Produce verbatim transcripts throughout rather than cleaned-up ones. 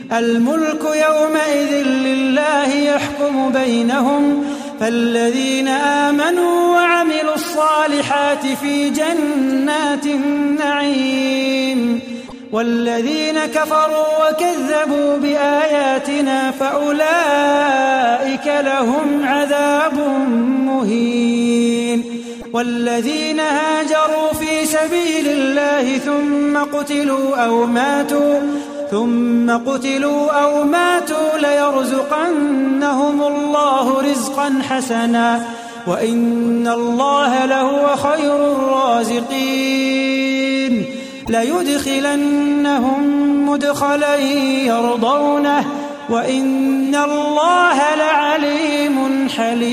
الملك يومئذ لله يحكم بينهم فالذين آمنوا وعملوا الصالحات في جنات النعيم والذين كفروا وكذبوا بآياتنا فأولئك لهم عذاب مهين والذين هاجروا في سبيل الله ثم قتلوا أو ماتوا ثم قتلوا أو ماتوا ليرزقنهم الله رزقا حسنا وإن الله لهو خير الرازقين ليدخلنهم مدخلا يرضونه وإن الله لعليم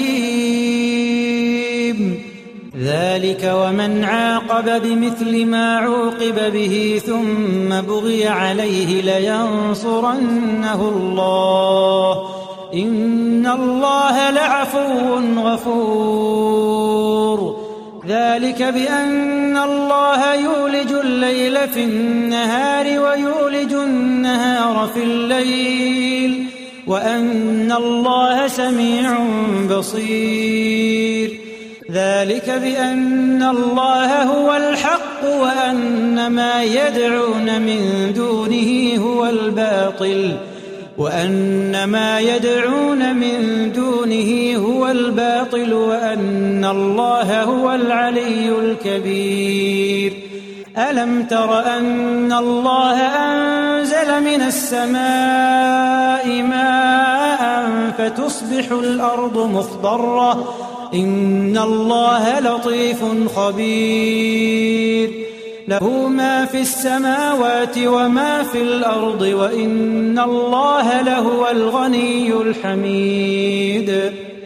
حليم ذلك ومن عاقب بمثل ما عوقب به ثم بغي عليه لينصرنه الله إن الله لعفو غفور ذلك بأن الله يولج الليل في النهار ويولج النهار في الليل وأن الله سميع بصير ذلك بأن الله هو الحق وأن ما يدعون من دونه هو الباطل وأن ما يدعون من دونه هو الباطل وأن الله هو العلي الكبير ألم تر أن الله أنزل من السماء ماء فتصبح الأرض مخضرة إن الله لطيف خبير له ما في السماوات وما في الأرض وإن الله لهو الغني الحميد